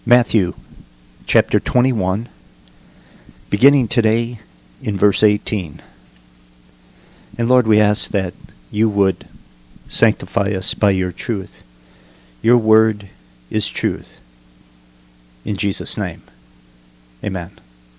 Matthew chapter 21, beginning today in verse 18. And Lord, we ask that you would sanctify us by your truth. Your word is truth. In Jesus' name, amen.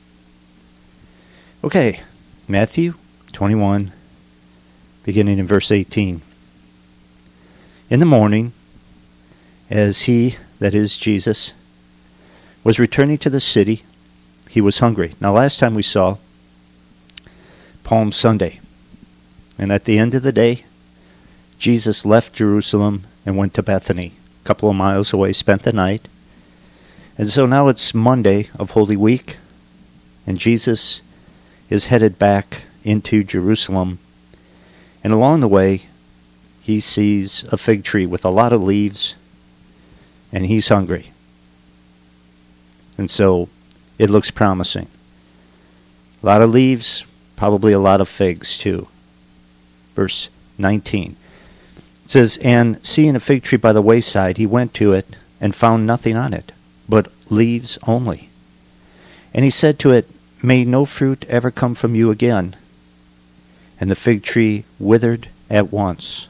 Okay, Matthew 21, beginning in verse 18. In the morning, as he, that is Jesus, was returning to the city, he was hungry. Now, last time we saw Palm Sunday. And at the end of the day, Jesus left Jerusalem and went to Bethany, a couple of miles away, spent the night. And so now it's Monday of Holy Week, and Jesus is headed back into Jerusalem. And along the way, he sees a fig tree with a lot of leaves, and he's hungry. And so it looks promising. A lot of leaves, probably a lot of figs too. Verse 19. It says, "And seeing a fig tree by the wayside, he went to it and found nothing on it, but leaves only. And he said to it, May no fruit ever come from you again. And the fig tree withered at once."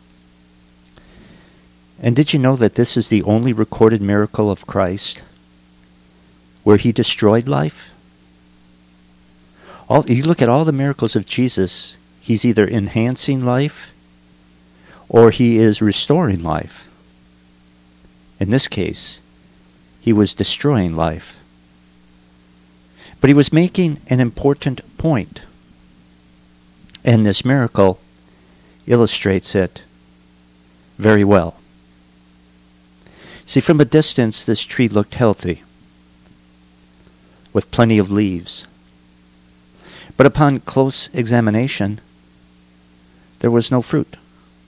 And did you know that this is the only recorded miracle of Christ where he destroyed life? You look at all the miracles of Jesus, he's either enhancing life or he is restoring life. In this case, he was destroying life. But he was making an important point, and this miracle illustrates it very well. See, from a distance, this tree looked healthy, with plenty of leaves. But upon close examination, there was no fruit.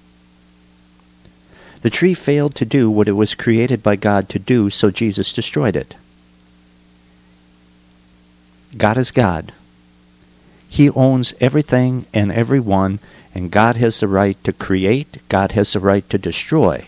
The tree failed to do what it was created by God to do, so Jesus destroyed it. God is God. He owns everything and everyone, and God has the right to create. God has the right to destroy.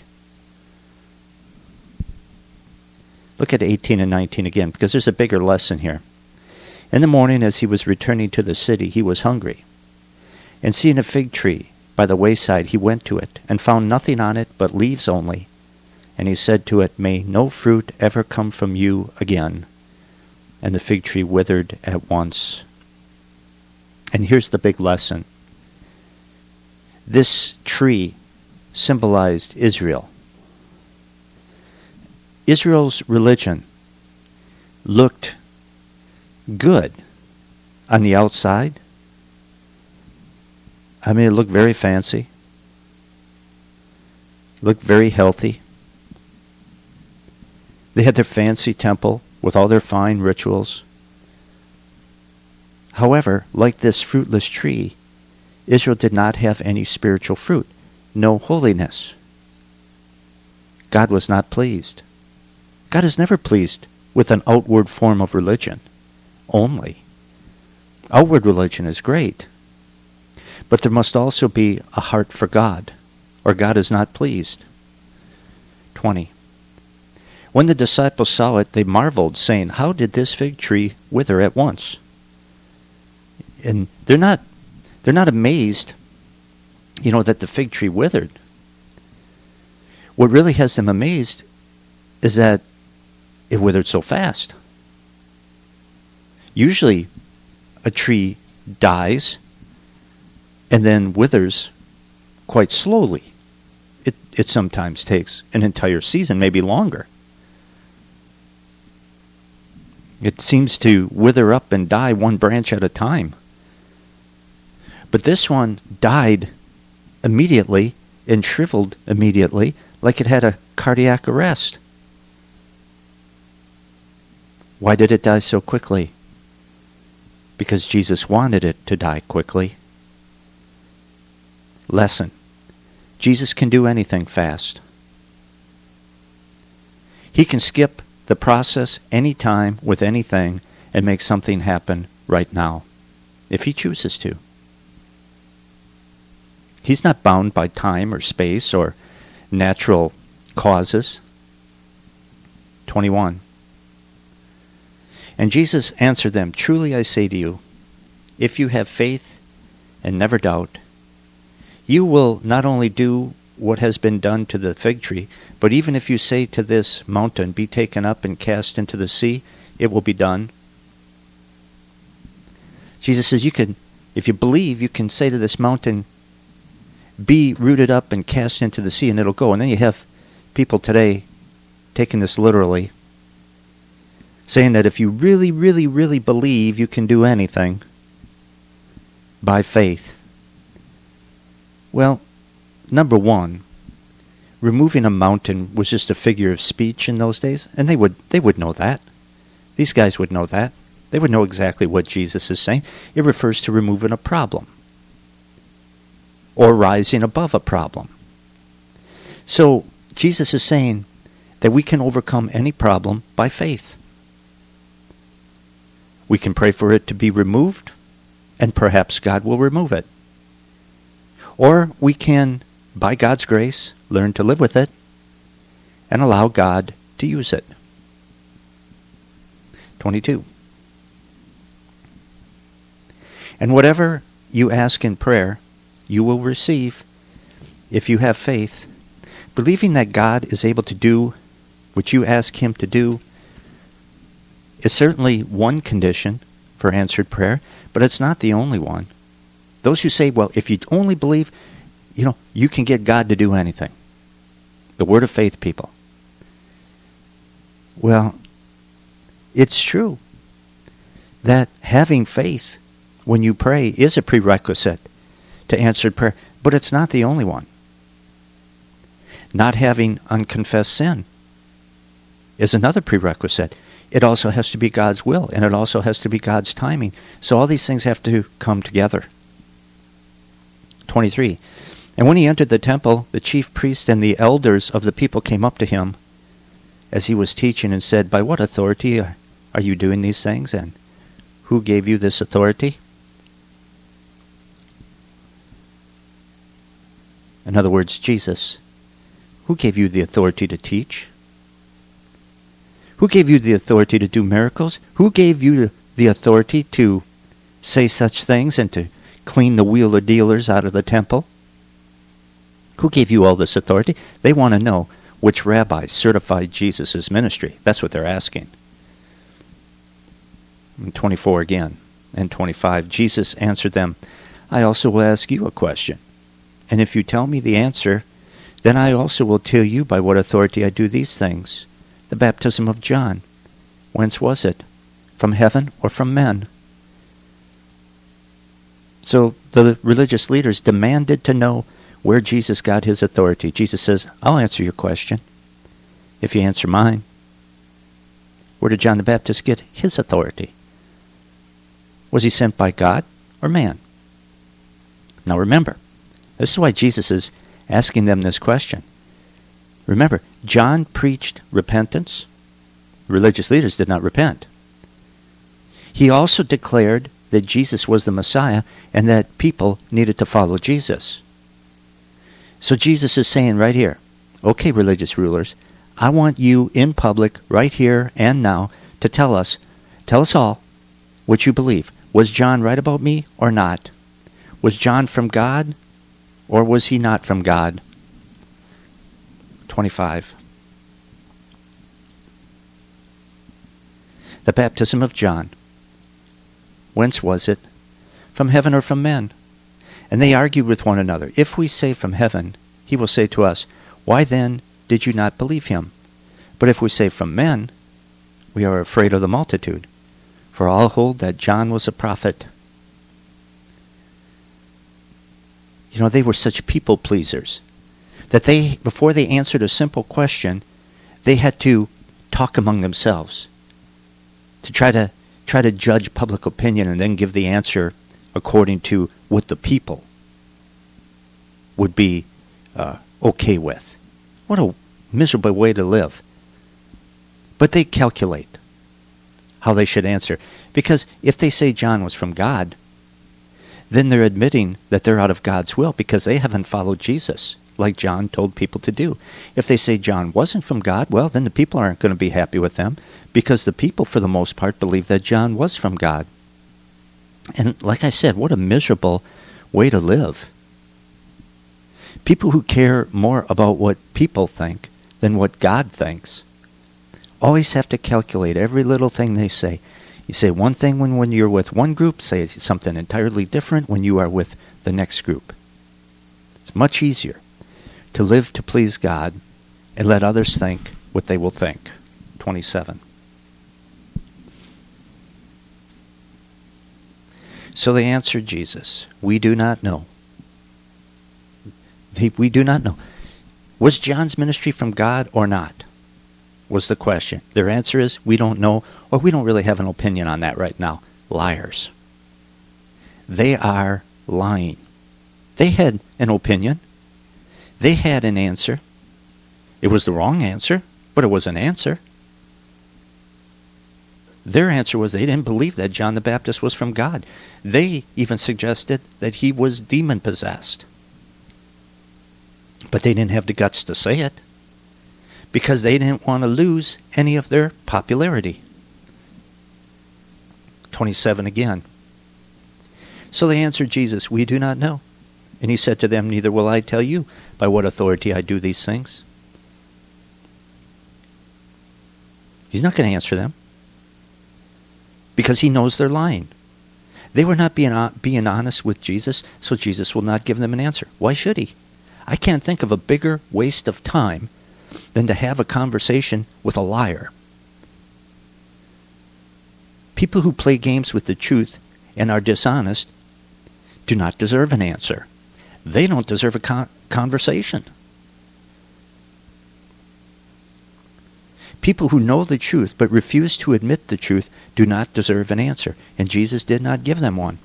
Look at 18 and 19 again, because there's a bigger lesson here. In the morning, as he was returning to the city, he was hungry. And seeing a fig tree by the wayside, he went to it, and found nothing on it but leaves only. And he said to it, May no fruit ever come from you again. And the fig tree withered at once. And here's the big lesson. This tree symbolized Israel. Israel's religion looked good on the outside. I mean, it looked very fancy. It looked very healthy. They had their fancy temple with all their fine rituals. However, like this fruitless tree, Israel did not have any spiritual fruit, no holiness. God was not pleased. God is never pleased with an outward form of religion only. Outward religion is great, but there must also be a heart for God, or God is not pleased. 20. When the disciples saw it, they marveled, saying, How did this fig tree wither at once? And they're not amazed, that the fig tree withered. What really has them amazed is that it withered so fast. Usually, a tree dies and then withers quite slowly. It sometimes takes an entire season, maybe longer. It seems to wither up and die one branch at a time. But this one died immediately and shriveled immediately, like it had a cardiac arrest. Why did it die so quickly? Because Jesus wanted it to die quickly. Lesson. Jesus can do anything fast. He can skip the process anytime with anything and make something happen right now, if he chooses to. He's not bound by time or space or natural causes. 21. And Jesus answered them, "Truly I say to you, if you have faith and never doubt, you will not only do what has been done to the fig tree, but even if you say to this mountain, be taken up and cast into the sea, it will be done." Jesus says if you believe, you can say to this mountain, be rooted up and cast into the sea, and it'll go. And then you have people today taking this literally, saying that if you really, really, really believe, you can do anything by faith. Well, number one, removing a mountain was just a figure of speech in those days, and they would know that. These guys would know that. They would know exactly what Jesus is saying. It refers to removing a problem or rising above a problem. So Jesus is saying that we can overcome any problem by faith. We can pray for it to be removed, and perhaps God will remove it. Or we can, by God's grace, learn to live with it and allow God to use it. 22. And whatever you ask in prayer, you will receive if you have faith, believing that God is able to do what you ask him to do is certainly one condition for answered prayer, but it's not the only one. Those who say, well, if you only believe, you can get God to do anything. The word of faith people. Well, it's true that having faith when you pray is a prerequisite to answered prayer, but it's not the only one. Not having unconfessed sin is another prerequisite. It also has to be God's will, and it also has to be God's timing. So all these things have to come together. 23. And when he entered the temple, the chief priests and the elders of the people came up to him as he was teaching and said, "By what authority are you doing these things, and who gave you this authority?" In other words, Jesus, who gave you the authority to teach? Who gave you the authority to do miracles? Who gave you the authority to say such things and to clean the wheeler dealers out of the temple? Who gave you all this authority? They want to know which rabbi certified Jesus' ministry. That's what they're asking. And 24 again, and 25. Jesus answered them, "I also will ask you a question. And if you tell me the answer, then I also will tell you by what authority I do these things. The baptism of John, whence was it? From heaven or from men?" So the religious leaders demanded to know where Jesus got his authority. Jesus says, "I'll answer your question if you answer mine." Where did John the Baptist get his authority? Was he sent by God or man? Now remember, this is why Jesus is asking them this question. Remember, John preached repentance. The religious leaders did not repent. He also declared that Jesus was the Messiah and that people needed to follow Jesus. So Jesus is saying right here, okay, religious rulers, I want you in public right here and now to tell us all what you believe. Was John right about me or not? Was John from God or was he not from God? 25. The baptism of John, whence was it? From heaven or from men? And they argued with one another. If we say from heaven, he will say to us, why then did you not believe him? But if we say from men, we are afraid of the multitude, for all hold that John was a prophet. They were such people pleasers that before they answered a simple question, they had to talk among themselves to try to judge public opinion and then give the answer according to what the people would be okay with. What a miserable way to live. But they calculate how they should answer. Because if they say John was from God, then they're admitting that they're out of God's will because they haven't followed Jesus like John told people to do. If they say John wasn't from God, well, then the people aren't going to be happy with them, because the people, for the most part, believe that John was from God. And like I said, what a miserable way to live. People who care more about what people think than what God thinks always have to calculate every little thing they say. You say one thing when you're with one group, say something entirely different when you are with the next group. It's much easier to live to please God and let others think what they will think. 27. So they answered Jesus, "We do not know." We do not know. Was John's ministry from God or not? Was the question. Their answer is, we don't know, or we don't really have an opinion on that right now. Liars. They are lying. They had an opinion. They had an answer. It was the wrong answer, but it was an answer. Their answer was they didn't believe that John the Baptist was from God. They even suggested that he was demon-possessed. But they didn't have the guts to say it, because they didn't want to lose any of their popularity. 27 again. So they answered Jesus, "We do not know." And he said to them, "Neither will I tell you by what authority I do these things." He's not going to answer them, because he knows they're lying. They were not being honest with Jesus, so Jesus will not give them an answer. Why should he? I can't think of a bigger waste of time than to have a conversation with a liar. People who play games with the truth and are dishonest do not deserve an answer. They don't deserve a conversation. People who know the truth but refuse to admit the truth do not deserve an answer, and Jesus did not give them one.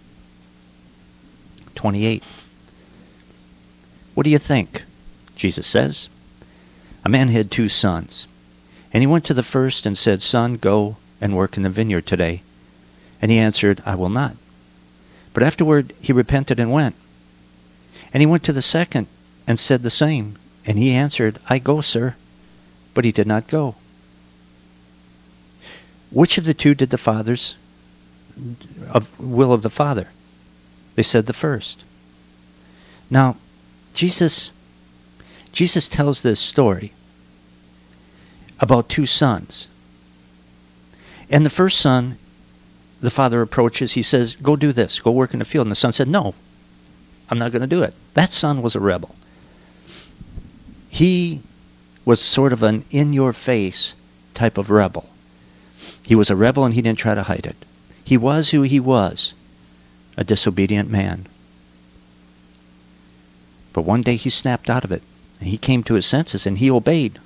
28. What do you think? Jesus says, "A man had 2 sons, and he went to the first and said, 'Son, go and work in the vineyard today.' And he answered, 'I will not.' But afterward he repented and went. And he went to the second and said the same. And he answered, 'I go, sir.' But he did not go. Which of the 2 did the father's will of the Father?" They said the first. Now, Jesus tells this story about 2 sons. And the first son, the father approaches, he says, "Go do this, go work in the field." And the son said, "No, I'm not going to do it." That son was a rebel. He was sort of an in-your-face type of rebel. He was a rebel and he didn't try to hide it. He was who he was, a disobedient man. But one day he snapped out of it, and he came to his senses, and he obeyed.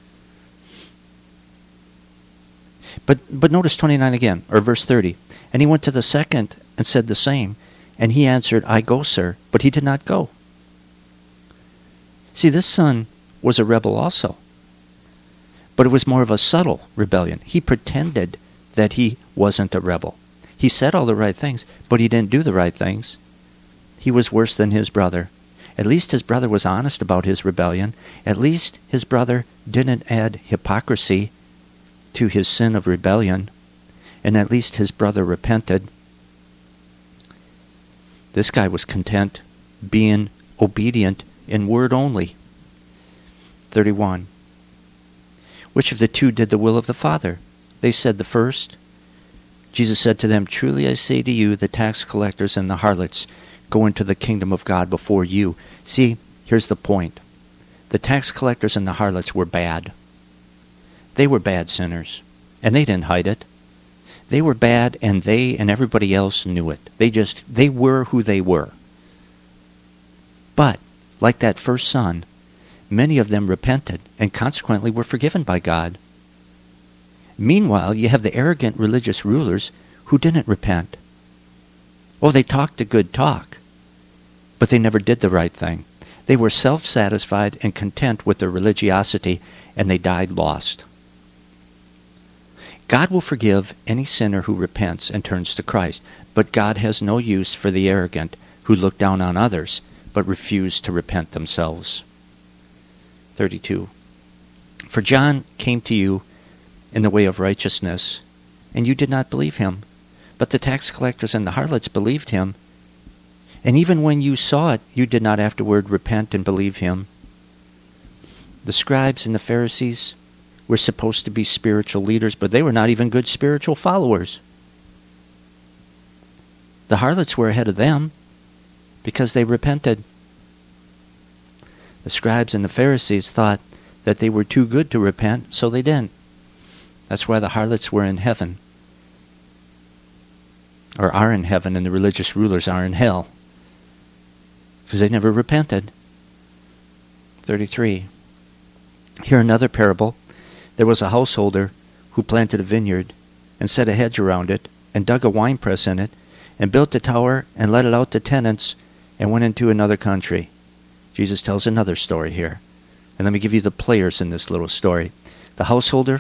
But notice 29 again, or verse 30. And he went to the second and said the same, and he answered, "I go, sir," but he did not go. See, this son was a rebel also, but it was more of a subtle rebellion. He pretended that he wasn't a rebel. He said all the right things, but he didn't do the right things. He was worse than his brother. At least his brother was honest about his rebellion. At least his brother didn't add hypocrisy to his sin of rebellion. And at least his brother repented. This guy was content being obedient in word only. 31. Which of the 2 did the will of the Father? They said the first. Jesus said to them, "Truly I say to you, the tax collectors and the harlots go into the kingdom of God before you." See, here's the point. The tax collectors and the harlots were bad. They were bad sinners, and they didn't hide it. They were bad, and they and everybody else knew it. They were who they were. But, like that first son, many of them repented and consequently were forgiven by God. Meanwhile, you have the arrogant religious rulers who didn't repent. Oh, they talked a good talk, but they never did the right thing. They were self-satisfied and content with their religiosity, and they died lost. God will forgive any sinner who repents and turns to Christ, but God has no use for the arrogant who look down on others but refuse to repent themselves. 32. For John came to you in the way of righteousness, and you did not believe him. But the tax collectors and the harlots believed him. And even when you saw it, you did not afterward repent and believe him. The scribes and the Pharisees were supposed to be spiritual leaders, but they were not even good spiritual followers. The harlots were ahead of them because they repented. The scribes and the Pharisees thought that they were too good to repent, so they didn't. That's why the harlots were in heaven, or are in heaven, and the religious rulers are in hell, because they never repented. 33. Here another parable. There was a householder who planted a vineyard and set a hedge around it and dug a winepress in it and built a tower and let it out to tenants and went into another country. Jesus tells another story here. And let me give you the players in this little story. The householder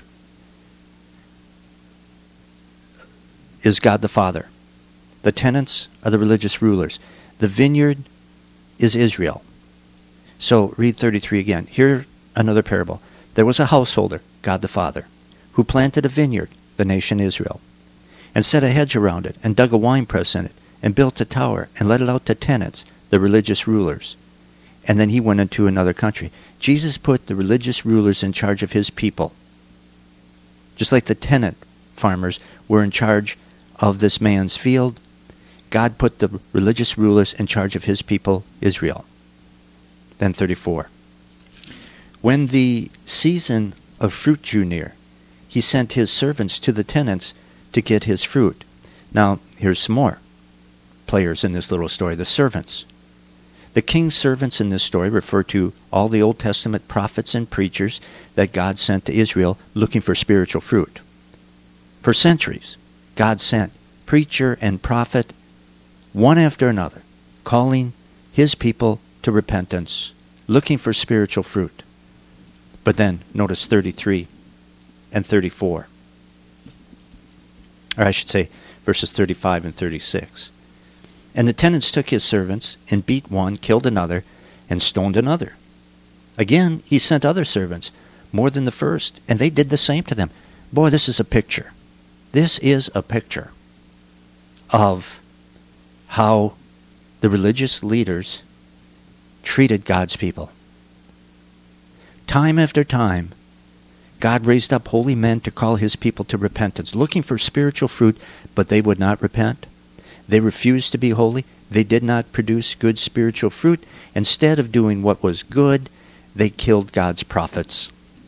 is God the Father. The tenants are the religious rulers. The vineyard is Israel. So read 33 again. Here another parable. There was a householder, God the Father, who planted a vineyard, the nation Israel, and set a hedge around it, and dug a winepress in it, and built a tower, and let it out to tenants, the religious rulers. And then he went into another country. Jesus put the religious rulers in charge of his people. Just like the tenant farmers were in charge of this man's field, God put the religious rulers in charge of his people, Israel. Then 34. When the season of fruit drew near, he sent his servants to the tenants to get his fruit. Now, here's some more players in this little story, the servants. The king's servants in this story refer to all the Old Testament prophets and preachers that God sent to Israel looking for spiritual fruit. For centuries, God sent preacher and prophet one after another, calling his people to repentance, looking for spiritual fruit. But then, notice 33 and 34. Or I should say, verses 35 and 36. And the tenants took his servants, and beat one, killed another, and stoned another. Again, he sent other servants, more than the first, and they did the same to them. Boy, this is a picture. This is a picture of how the religious leaders treated God's people. Time after time, God raised up holy men to call his people to repentance, looking for spiritual fruit, but they would not repent. They refused to be holy. They did not produce good spiritual fruit. Instead of doing what was good, they killed God's prophets.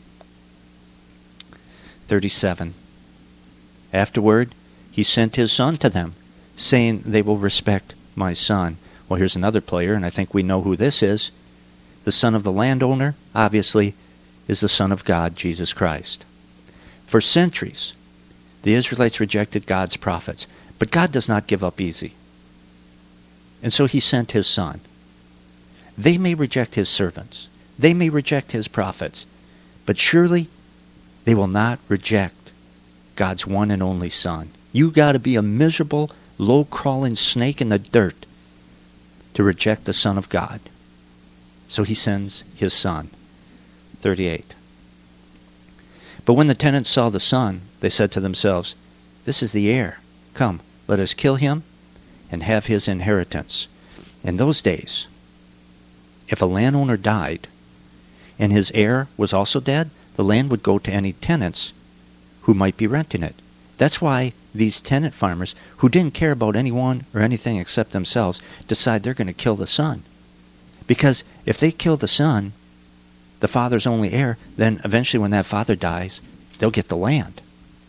37. Afterward, he sent his son to them, saying, they will respect my son. Well, here's another player, and I think we know who this is. The son of the landowner, obviously, is the Son of God, Jesus Christ. For centuries, the Israelites rejected God's prophets, but God does not give up easy. And so he sent his son. They may reject his servants. They may reject his prophets, but surely they will not reject God's one and only Son. You got to be a miserable, low-crawling snake in the dirt to reject the Son of God. So he sends his son. 38. But when the tenants saw the son, they said to themselves, this is the heir. Come, let us kill him and have his inheritance. In those days, if a landowner died and his heir was also dead, the land would go to any tenants who might be renting it. That's why these tenant farmers, who didn't care about anyone or anything except themselves, decide they're going to kill the son. Because if they kill the son, the father's only heir, then eventually when that father dies, they'll get the land.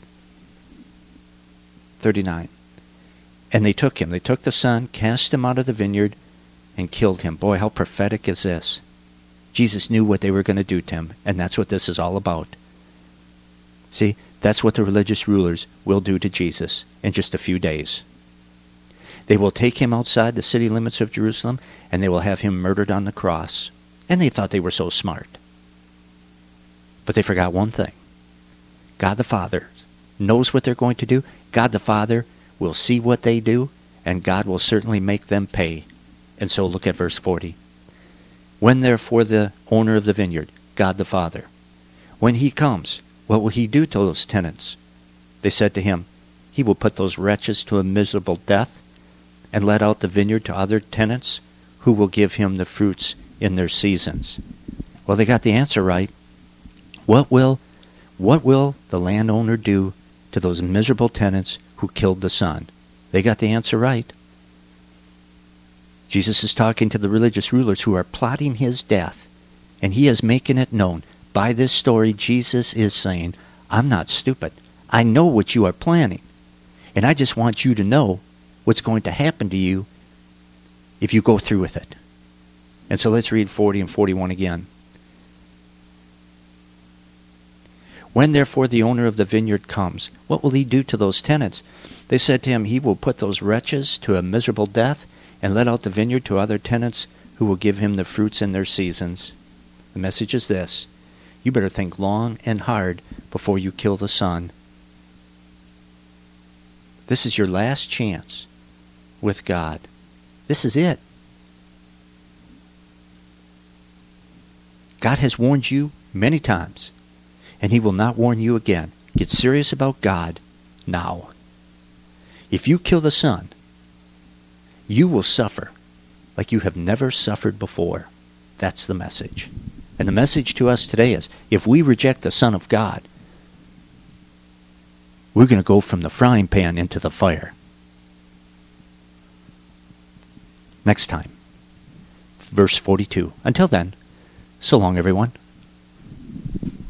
39. And they took him. They took the son, cast him out of the vineyard, and killed him. Boy, how prophetic is this? Jesus knew what they were going to do to him, and that's what this is all about. See, that's what the religious rulers will do to Jesus in just a few days. They will take him outside the city limits of Jerusalem, and they will have him murdered on the cross. And they thought they were so smart. But they forgot one thing. God the Father knows what they're going to do. God the Father will see what they do, and God will certainly make them pay. And so look at verse 40. When therefore the owner of the vineyard God the Father. When he comes, what will he do to those tenants? They said to him, he will put those wretches to a miserable death and let out the vineyard to other tenants who will give him the fruits in their seasons. Well, they got the answer right. What will the landowner do to those miserable tenants who killed the son? They got the answer right. Jesus is talking to the religious rulers who are plotting his death, and he is making it known. By this story, Jesus is saying, I'm not stupid. I know what you are planning, and I just want you to know what's going to happen to you if you go through with it. And so let's read 40 and 41 again. When therefore the owner of the vineyard comes, what will he do to those tenants? They said to him, he will put those wretches to a miserable death and let out the vineyard to other tenants who will give him the fruits in their seasons. The message is this: you better think long and hard before you kill the son. This is your last chance with God. This is it. God has warned you many times, and he will not warn you again. Get serious about God now. If you kill the son, you will suffer like you have never suffered before. That's the message. And the message to us today is, if we reject the Son of God, we're going to go from the frying pan into the fire. Next time, verse 42. Until then, so long, everyone.